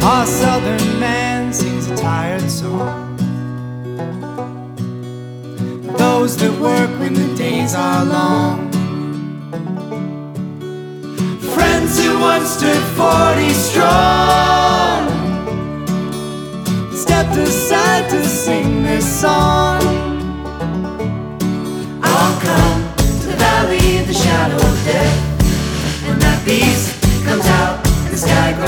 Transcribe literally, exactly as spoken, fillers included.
Our southern man sings a tired song. Those that work when the days are long. Friends who once stood forty strong.